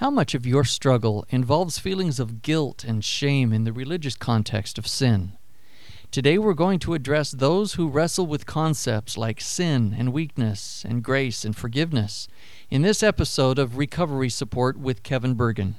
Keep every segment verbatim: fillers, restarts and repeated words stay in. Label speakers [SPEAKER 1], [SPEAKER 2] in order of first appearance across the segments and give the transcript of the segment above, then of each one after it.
[SPEAKER 1] How much of your struggle involves feelings of guilt and shame in the religious context of sin? Today we're going to address those who wrestle with concepts like sin and weakness and grace and forgiveness in this episode of Recovery Support with Kevin Bergen.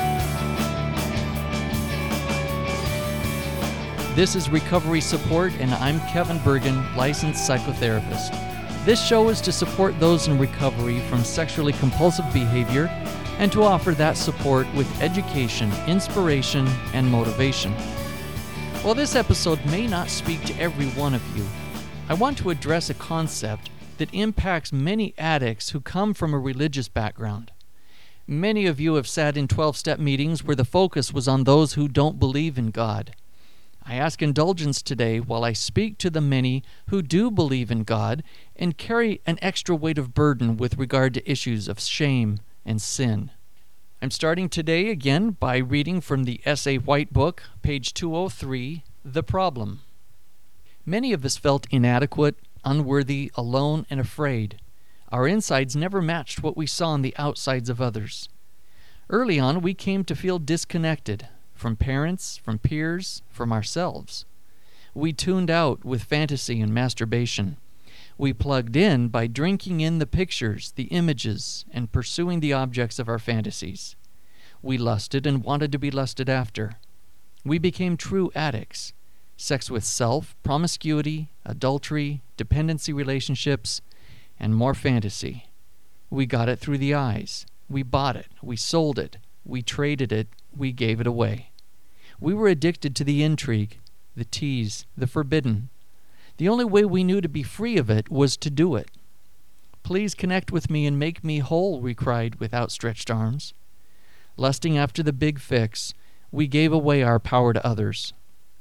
[SPEAKER 1] This is Recovery Support, and I'm Kevin Bergen, licensed psychotherapist. This show is to support those in recovery from sexually compulsive behavior and to offer that support with education, inspiration, and motivation. While this episode may not speak to every one of you, I want to address a concept that impacts many addicts who come from a religious background. Many of you have sat in twelve-step meetings where the focus was on those who don't believe in God. I ask indulgence today while I speak to the many who do believe in God and carry an extra weight of burden with regard to issues of shame and sin. I'm starting today again by reading from the S A White book, page two oh three, The Problem. Many of us felt inadequate, unworthy, alone, and afraid. Our insides never matched what we saw on the outsides of others. Early on, we came to feel disconnected from parents, from peers, from ourselves. We tuned out with fantasy and masturbation. We plugged in by drinking in the pictures, the images, and pursuing the objects of our fantasies. We lusted and wanted to be lusted after. We became true addicts. Sex with self, promiscuity, adultery, dependency relationships, and more fantasy. We got it through the eyes. We bought it. We sold it. We traded it. We gave it away. We were addicted to the intrigue, the tease, the forbidden. The only way we knew to be free of it was to do it. Please connect with me and make me whole, we cried with outstretched arms. Lusting after the big fix, we gave away our power to others.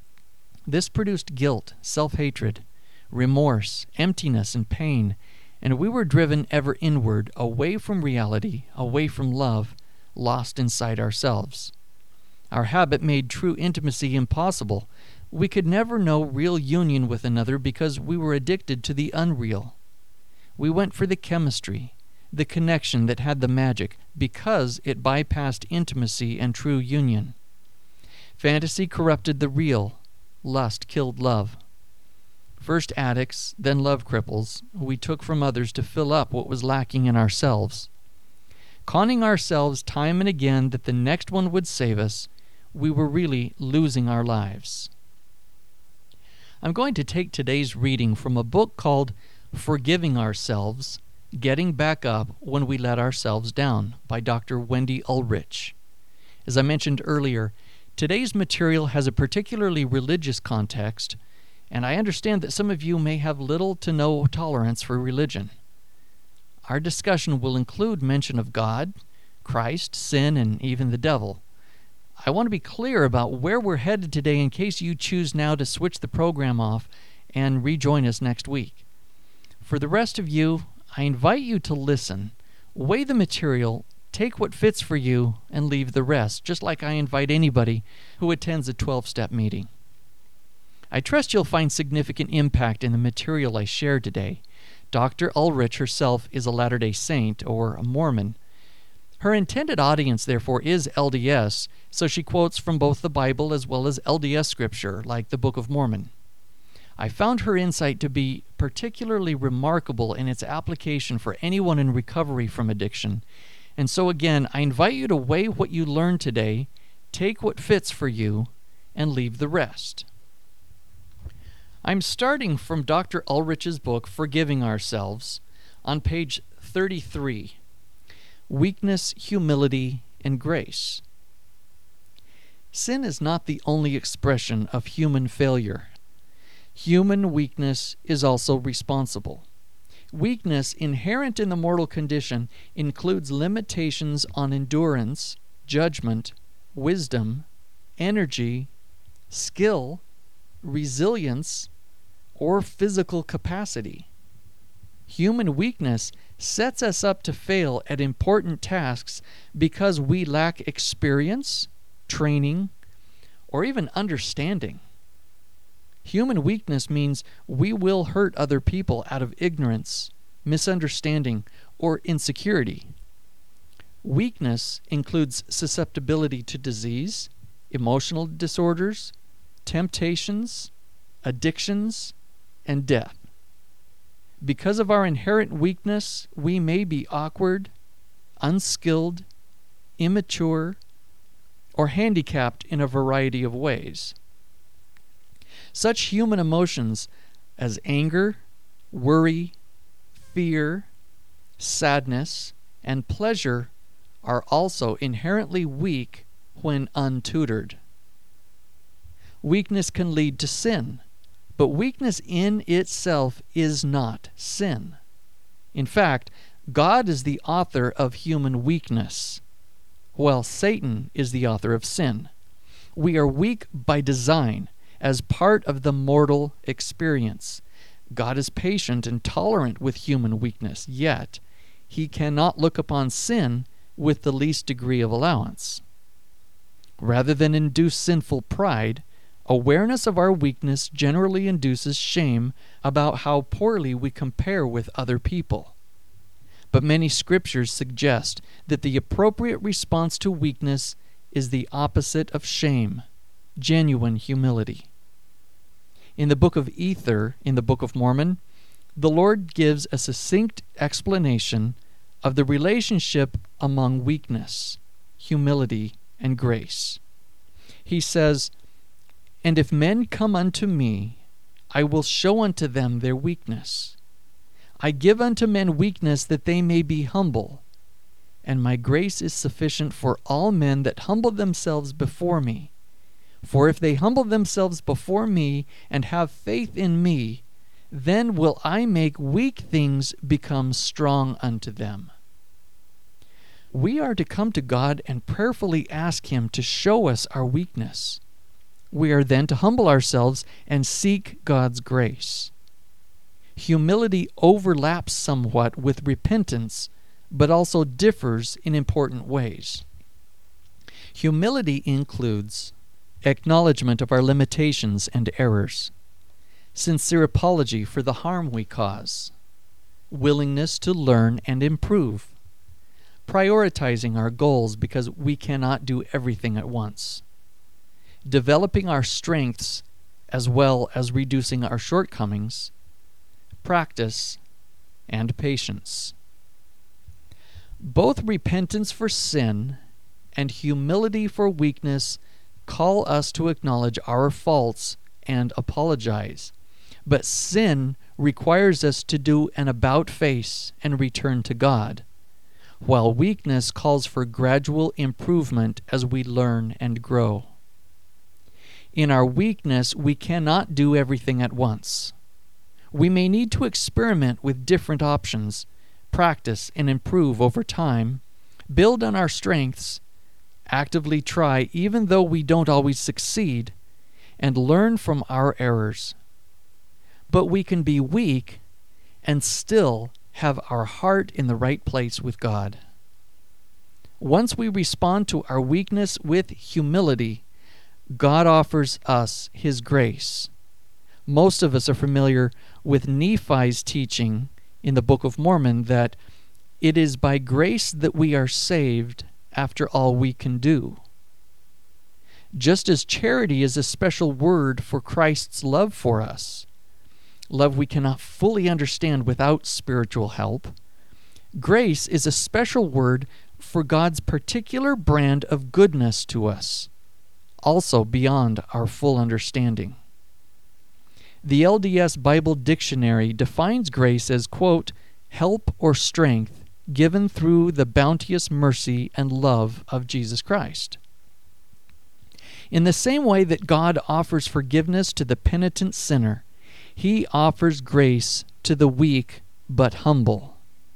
[SPEAKER 1] This produced guilt, self-hatred, remorse, emptiness, and pain, and we were driven ever inward, away from reality, away from love, lost inside ourselves. Our habit made true intimacy impossible. We could never know real union with another because we were addicted to the unreal. We went for the chemistry, the connection that had the magic, because it bypassed intimacy and true union. Fantasy corrupted the real. Lust killed love. First addicts, then love cripples, we took from others to fill up what was lacking in ourselves. Conning ourselves time and again that the next one would save us, we were really losing our lives. I'm going to take today's reading from a book called Forgiving Ourselves, Getting Back Up When We Let Ourselves Down by Doctor Wendy Ulrich. As I mentioned earlier, today's material has a particularly religious context, and I understand that some of you may have little to no tolerance for religion. Our discussion will include mention of God, Christ, sin, and even the devil. I want to be clear about where we're headed today in case you choose now to switch the program off and rejoin us next week. For the rest of you, I invite you to listen, weigh the material, take what fits for you, and leave the rest, just like I invite anybody who attends a twelve-step meeting. I trust you'll find significant impact in the material I share today. Doctor Ulrich herself is a Latter-day Saint, or a Mormon. Her intended audience, therefore, is L D S, so she quotes from both the Bible as well as L D S scripture, like the Book of Mormon. I found her insight to be particularly remarkable in its application for anyone in recovery from addiction. And so again, I invite you to weigh what you learned today, take what fits for you, and leave the rest. I'm starting from Doctor Ulrich's book, Forgiving Ourselves, on page thirty-three. Weakness, humility, and grace. Sin is not the only expression of human failure. Human weakness is also responsible. Weakness inherent in the mortal condition includes limitations on endurance, judgment, wisdom, energy, skill, resilience, or physical capacity. Human weakness sets us up to fail at important tasks because we lack experience, training, or even understanding. Human weakness means we will hurt other people out of ignorance, misunderstanding, or insecurity. Weakness includes susceptibility to disease, emotional disorders, temptations, addictions, and death. Because of our inherent weakness, we may be awkward, unskilled, immature, or handicapped in a variety of ways. Such human emotions as anger, worry, fear, sadness, and pleasure are also inherently weak when untutored. Weakness can lead to sin, but weakness in itself is not sin. In fact, God is the author of human weakness, while Satan is the author of sin. We are weak by design, as part of the mortal experience. God is patient and tolerant with human weakness, yet He cannot look upon sin with the least degree of allowance. Rather than induce sinful pride, awareness of our weakness generally induces shame about how poorly we compare with other people. But many scriptures suggest that the appropriate response to weakness is the opposite of shame, genuine humility. In the book of Ether, in the Book of Mormon, the Lord gives a succinct explanation of the relationship among weakness, humility, and grace. He says, "And if men come unto me, I will show unto them their weakness. I give unto men weakness that they may be humble, and my grace is sufficient for all men that humble themselves before me. For if they humble themselves before me and have faith in me, then will I make weak things become strong unto them." We are to come to God and prayerfully ask Him to show us our weakness. We are then to humble ourselves and seek God's grace. Humility overlaps somewhat with repentance, but also differs in important ways. Humility includes acknowledgement of our limitations and errors, sincere apology for the harm we cause, willingness to learn and improve, prioritizing our goals because we cannot do everything at once, developing our strengths as well as reducing our shortcomings, practice, and patience. Both repentance for sin and humility for weakness call us to acknowledge our faults and apologize. But sin requires us to do an about-face and return to God, while weakness calls for gradual improvement as we learn and grow. In our weakness, we cannot do everything at once. We may need to experiment with different options, practice and improve over time, build on our strengths, actively try even though we don't always succeed, and learn from our errors. But we can be weak and still have our heart in the right place with God. Once we respond to our weakness with humility, God offers us His grace. Most of us are familiar with Nephi's teaching in the Book of Mormon that it is by grace that we are saved after all we can do. Just as charity is a special word for Christ's love for us, love we cannot fully understand without spiritual help, grace is a special word for God's particular brand of goodness to us, also beyond our full understanding. The L D S Bible Dictionary defines grace as, quote, help or strength given through the bounteous mercy and love of Jesus Christ. In the same way that God offers forgiveness to the penitent sinner, He offers grace to the weak but humble.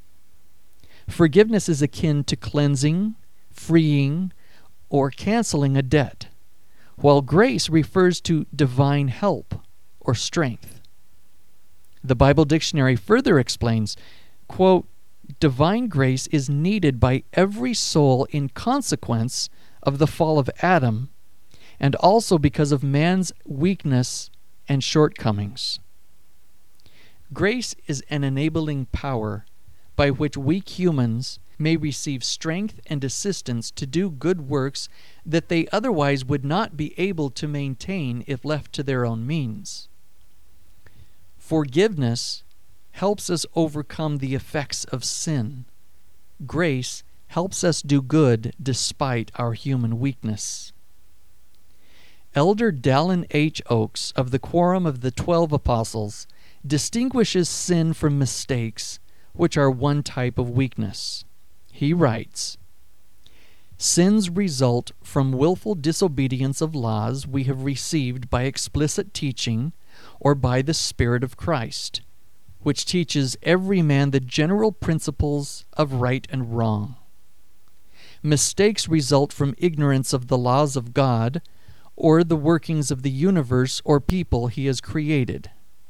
[SPEAKER 1] Forgiveness is akin to cleansing, freeing, or canceling a debt, while grace refers to divine help or strength. The Bible Dictionary further explains, quote, divine grace is needed by every soul in consequence of the fall of Adam, and also because of man's weakness and shortcomings. Grace is an enabling power by which weak humans may receive strength and assistance to do good works that they otherwise would not be able to maintain if left to their own means. Forgiveness helps us overcome the effects of sin. Grace helps us do good despite our human weakness. Elder Dallin H. Oakes of the Quorum of the Twelve Apostles distinguishes sin from mistakes, which are one type of weakness. He writes, "Sins result from willful disobedience of laws we have received by explicit teaching or by the Spirit of Christ, which teaches every man the general principles of right and wrong. Mistakes result from ignorance of the laws of God or the workings of the universe or people He has created.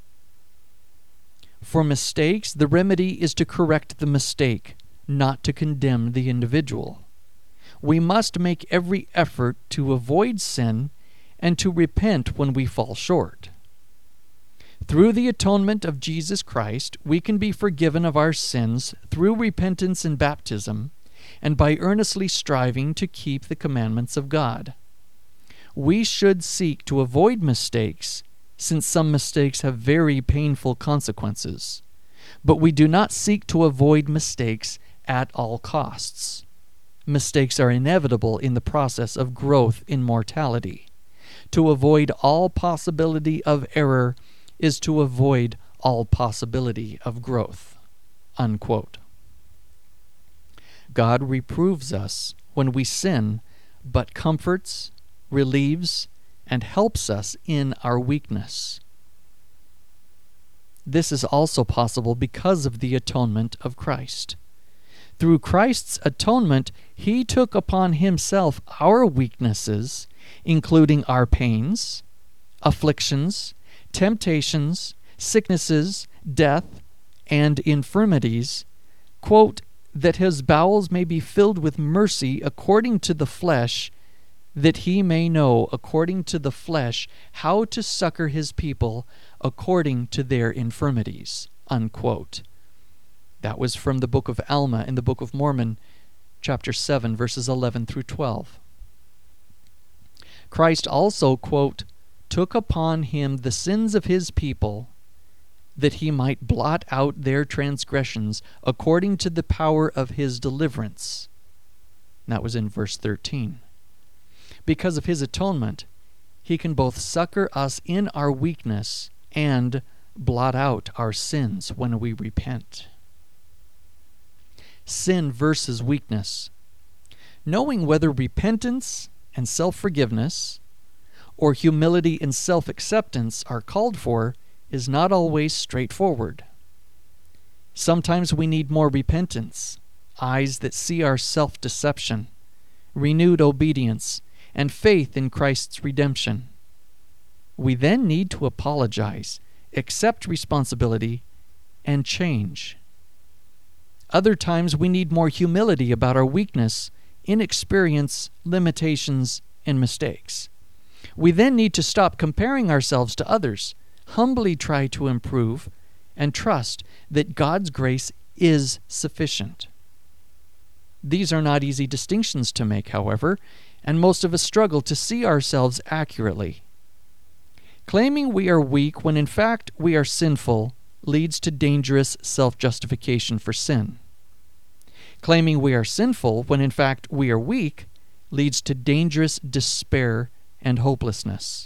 [SPEAKER 1] For mistakes, the remedy is to correct the mistake, not to condemn the individual. We must make every effort to avoid sin and to repent when we fall short. Through the atonement of Jesus Christ, we can be forgiven of our sins through repentance and baptism, and by earnestly striving to keep the commandments of God. We should seek to avoid mistakes, since some mistakes have very painful consequences. But we do not seek to avoid mistakes at all costs. Mistakes are inevitable in the process of growth in mortality. To avoid all possibility of error is to avoid all possibility of growth." Unquote. God reproves us when we sin, but comforts, relieves, and helps us in our weakness. This is also possible because of the atonement of Christ. Through Christ's atonement, He took upon Himself our weaknesses, including our pains, afflictions, temptations, sicknesses, death, and infirmities, quote, "that His bowels may be filled with mercy according to the flesh, that He may know according to the flesh how to succor His people according to their infirmities." Unquote. That was from the book of Alma in the Book of Mormon, chapter seven, verses eleven through twelve. Christ also, quote, "took upon Him the sins of His people, that He might blot out their transgressions according to the power of His deliverance." That was in verse thirteen. Because of His atonement, He can both succor us in our weakness and blot out our sins when we repent. Sin versus weakness. Knowing whether repentance and self-forgiveness or humility and self-acceptance are called for is not always straightforward. Sometimes we need more repentance, eyes that see our self-deception, renewed obedience, and faith in Christ's redemption. We then need to apologize, accept responsibility, and change. Other times we need more humility about our weakness, inexperience, limitations, and mistakes. We then need to stop comparing ourselves to others, humbly try to improve, and trust that God's grace is sufficient. These are not easy distinctions to make, however, and most of us struggle to see ourselves accurately. Claiming we are weak when in fact we are sinful leads to dangerous self-justification for sin. Claiming we are sinful when in fact we are weak leads to dangerous despair and hopelessness.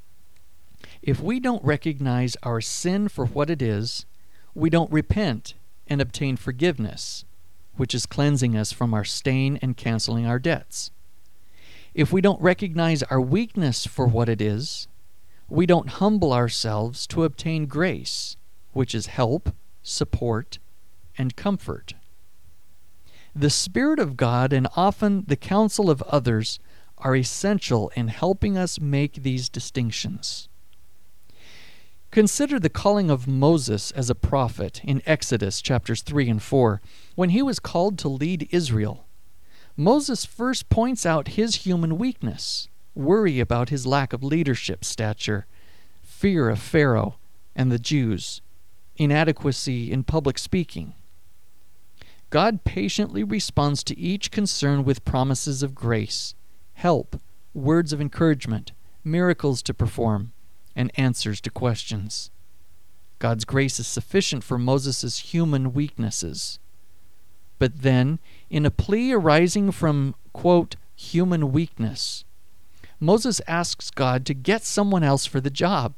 [SPEAKER 1] If we don't recognize our sin for what it is, we don't repent and obtain forgiveness, which is cleansing us from our stain and canceling our debts. If we don't recognize our weakness for what it is, we don't humble ourselves to obtain grace, which is help, support, and comfort. The Spirit of God and often the counsel of others are essential in helping us make these distinctions. Consider the calling of Moses as a prophet in Exodus chapters three and four. When he was called to lead Israel, Moses first points out his human weakness, worry about his lack of leadership stature, fear of Pharaoh and the Jews, inadequacy in public speaking. God patiently responds to each concern with promises of grace, help, words of encouragement, miracles to perform, and answers to questions. God's grace is sufficient for Moses' human weaknesses. But then, in a plea arising from, quote, human weakness, Moses asks God to get someone else for the job.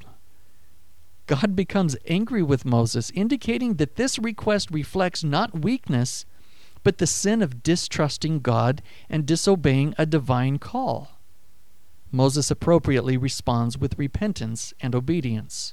[SPEAKER 1] God becomes angry with Moses, indicating that this request reflects not weakness, but the sin of distrusting God and disobeying a divine call. Moses appropriately responds with repentance and obedience.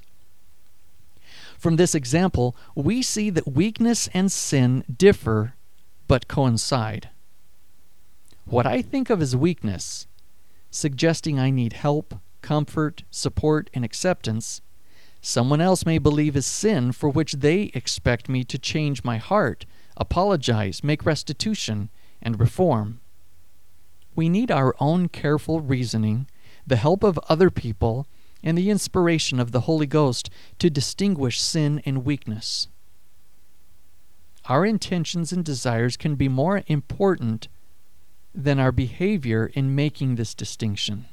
[SPEAKER 1] From this example, we see that weakness and sin differ but coincide. What I think of as weakness, suggesting I need help, comfort, support, and acceptance, someone else may believe is sin for which they expect me to change my heart, apologize, make restitution, and reform. We need our own careful reasoning, the help of other people, and the inspiration of the Holy Ghost to distinguish sin and weakness. Our intentions and desires can be more important than our behavior in making this distinction.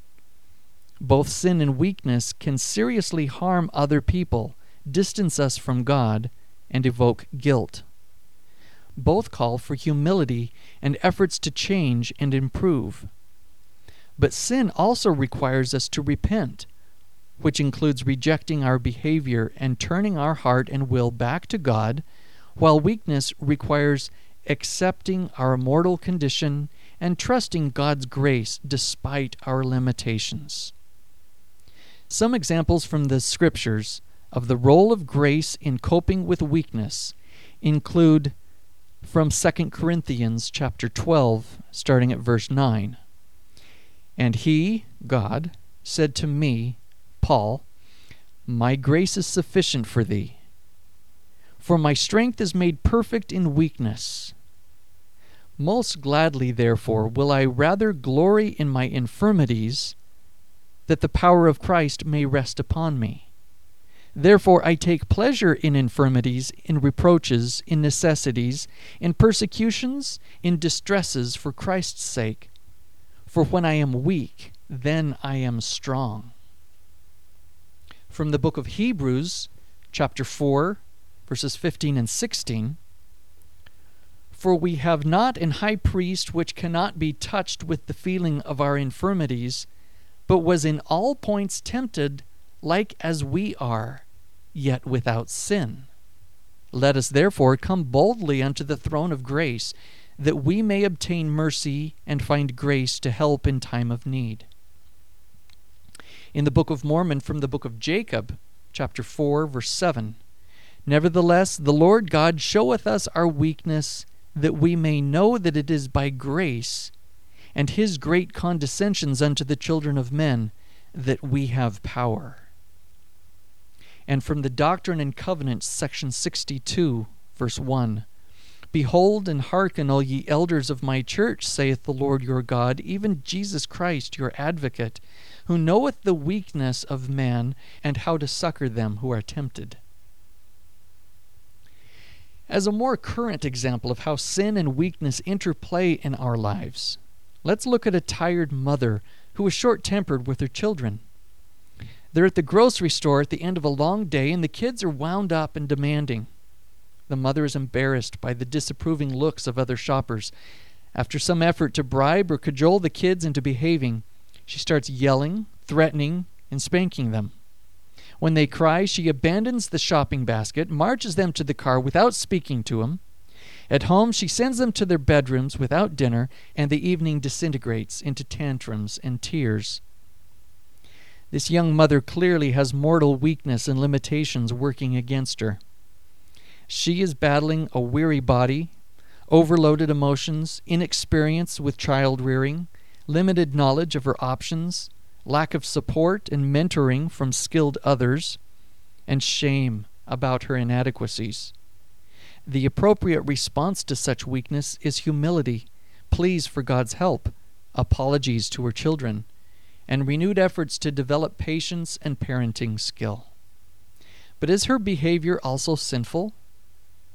[SPEAKER 1] Both sin and weakness can seriously harm other people, distance us from God, and evoke guilt. Both call for humility and efforts to change and improve. But sin also requires us to repent, which includes rejecting our behavior and turning our heart and will back to God, while weakness requires accepting our mortal condition and trusting God's grace despite our limitations. Some examples from the Scriptures of the role of grace in coping with weakness include from Second Corinthians chapter twelve, starting at verse nine. And he, God, said to me, Paul, my grace is sufficient for thee, for my strength is made perfect in weakness. Most gladly, therefore, will I rather glory in my infirmities, that the power of Christ may rest upon me. Therefore I take pleasure in infirmities, in reproaches, in necessities, in persecutions, in distresses for Christ's sake. For when I am weak, then I am strong. From the book of Hebrews, chapter four, verses fifteen and sixteen, For we have not an high priest which cannot be touched with the feeling of our infirmities, but was in all points tempted like as we are, yet without sin. Let us therefore come boldly unto the throne of grace, that we may obtain mercy and find grace to help in time of need. In the Book of Mormon, from the book of Jacob, chapter four, verse seven, Nevertheless, the Lord God showeth us our weakness, that we may know that it is by grace, and his great condescensions unto the children of men, that we have power. And from the Doctrine and Covenants, section sixty-two, verse one, Behold and hearken, all ye elders of my church, saith the Lord your God, even Jesus Christ your advocate, who knoweth the weakness of man, and how to succor them who are tempted. As a more current example of how sin and weakness interplay in our lives, let's look at a tired mother who is short-tempered with her children. They're at the grocery store at the end of a long day, and the kids are wound up and demanding. The mother is embarrassed by the disapproving looks of other shoppers. After some effort to bribe or cajole the kids into behaving, she starts yelling, threatening, and spanking them. When they cry, she abandons the shopping basket, marches them to the car without speaking to them. At home, she sends them to their bedrooms without dinner, and the evening disintegrates into tantrums and tears. This young mother clearly has mortal weakness and limitations working against her. She is battling a weary body, overloaded emotions, inexperience with child rearing, limited knowledge of her options, lack of support and mentoring from skilled others, and shame about her inadequacies. The appropriate response to such weakness is humility, pleas for God's help, apologies to her children, and renewed efforts to develop patience and parenting skill. But is her behavior also sinful?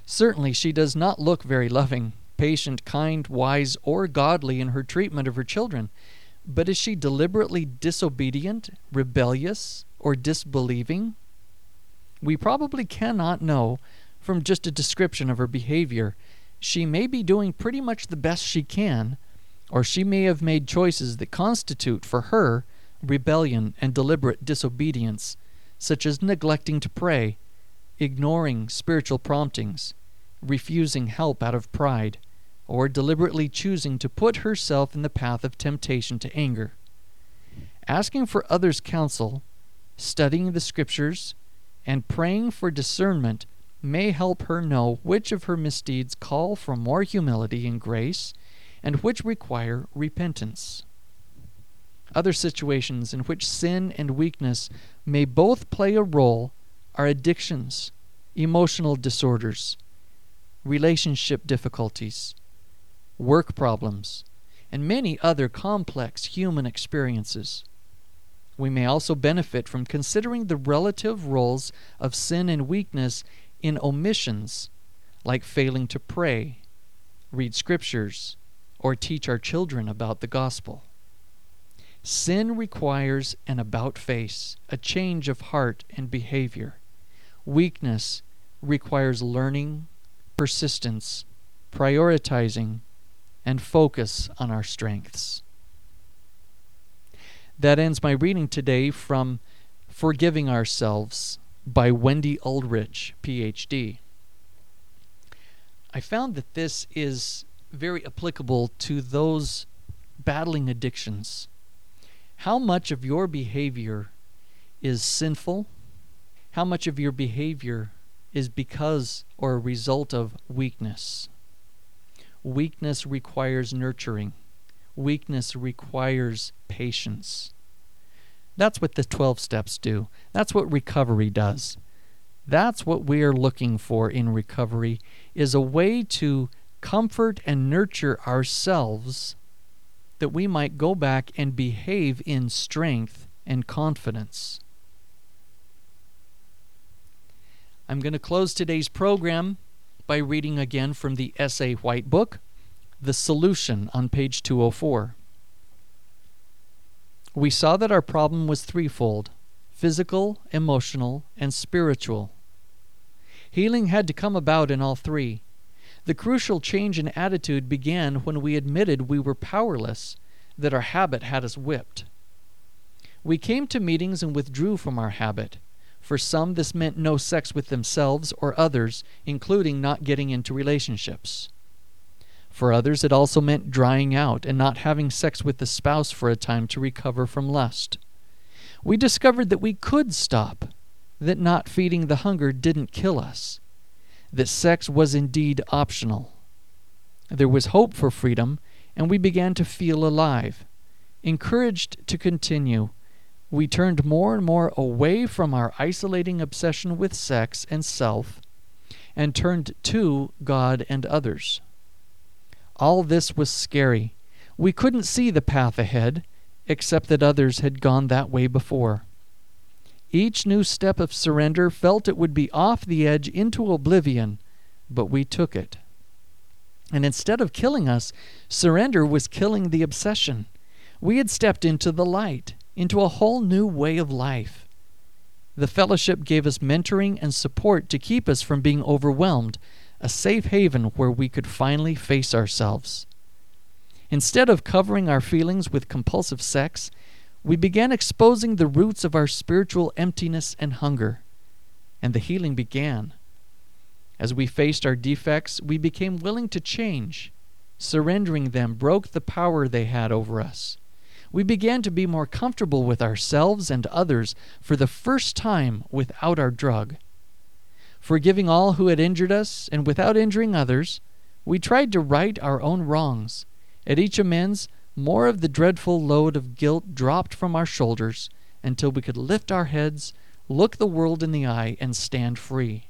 [SPEAKER 1] Certainly, she does not look very loving, patient, kind, wise, or godly in her treatment of her children. But is she deliberately disobedient, rebellious, or disbelieving? We probably cannot know from just a description of her behavior. She may be doing pretty much the best she can, or she may have made choices that constitute for her rebellion and deliberate disobedience, such as neglecting to pray, ignoring spiritual promptings, refusing help out of pride, or deliberately choosing to put herself in the path of temptation to anger. Asking for others' counsel, studying the Scriptures, and praying for discernment may help her know which of her misdeeds call for more humility and grace, and which require repentance. Other situations in which sin and weakness may both play a role are addictions, emotional disorders, relationship difficulties, work problems, and many other complex human experiences. We may also benefit from considering the relative roles of sin and weakness in omissions, like failing to pray, read scriptures, or teach our children about the gospel. Sin requires an about-face, a change of heart and behavior. Weakness requires learning, persistence, prioritizing, and focus on our strengths. That ends my reading today from Forgiving Ourselves by Wendy Aldrich, P H D. I found that this is very applicable to those battling addictions. How much of your behavior is sinful? How much of your behavior is because or a result of weakness? Weakness requires nurturing. Weakness requires patience. That's what the twelve steps do. That's what recovery does. That's what we are looking for in recovery, is a way to comfort and nurture ourselves that we might go back and behave in strength and confidence. I'm going to close today's program by reading again from the S A White Book, The Solution, on page two oh four. We saw that our problem was threefold: physical, emotional, and spiritual. Healing had to come about in all three. The crucial change in attitude began when we admitted we were powerless, that our habit had us whipped. We came to meetings and withdrew from our habit. For some, this meant no sex with themselves or others, including not getting into relationships. For others, it also meant drying out and not having sex with the spouse for a time to recover from lust. We discovered that we could stop, that not feeding the hunger didn't kill us, that sex was indeed optional. There was hope for freedom, and we began to feel alive. Encouraged to continue, we turned more and more away from our isolating obsession with sex and self, and turned to God and others. All this was scary. We couldn't see the path ahead, except that others had gone that way before. Each new step of surrender felt it would be off the edge into oblivion, but we took it. And instead of killing us, surrender was killing the obsession. We had stepped into the light, into a whole new way of life. The fellowship gave us mentoring and support to keep us from being overwhelmed, a safe haven where we could finally face ourselves. Instead of covering our feelings with compulsive sex, we began exposing the roots of our spiritual emptiness and hunger, and the healing began. As we faced our defects, we became willing to change. Surrendering them broke the power they had over us. We began to be more comfortable with ourselves and others for the first time without our drug. Forgiving all who had injured us, and without injuring others, we tried to right our own wrongs. At each amends, more of the dreadful load of guilt dropped from our shoulders until we could lift our heads, look the world in the eye, and stand free.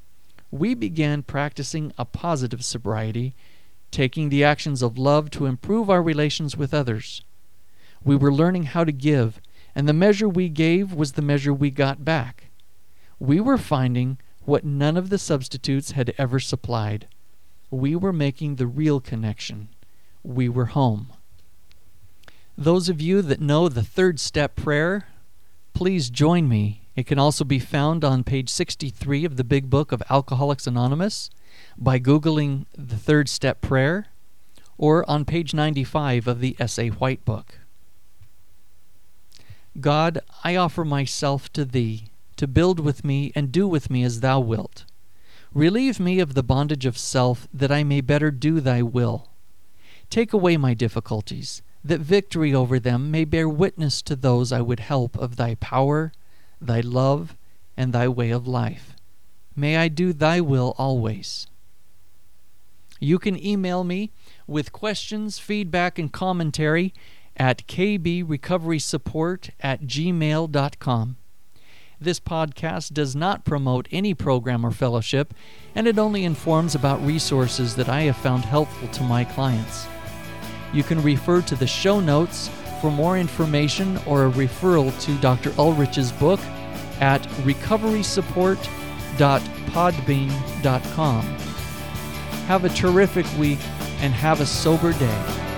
[SPEAKER 1] We began practicing a positive sobriety, taking the actions of love to improve our relations with others. We were learning how to give, and the measure we gave was the measure we got back. We were finding what none of the substitutes had ever supplied. We were making the real connection. We were home. Those of you that know the third step prayer, please join me. It can also be found on page sixty-three of the Big Book of Alcoholics Anonymous by Googling the third step prayer, or on page ninety-five of the S A White Book. God, I offer myself to Thee, to build with me and do with me as Thou wilt. Relieve me of the bondage of self, that I may better do Thy will. Take away my difficulties, that victory over them may bear witness to those I would help of Thy power, Thy love, and Thy way of life. May I do Thy will always. You can email me with questions, feedback, and commentary at k b recovery support at gmail dot com. This podcast does not promote any program or fellowship, and it only informs about resources that I have found helpful to my clients. You can refer to the show notes for more information or a referral to Doctor Ulrich's book at recovery support dot podbean dot com. Have a terrific week and have a sober day.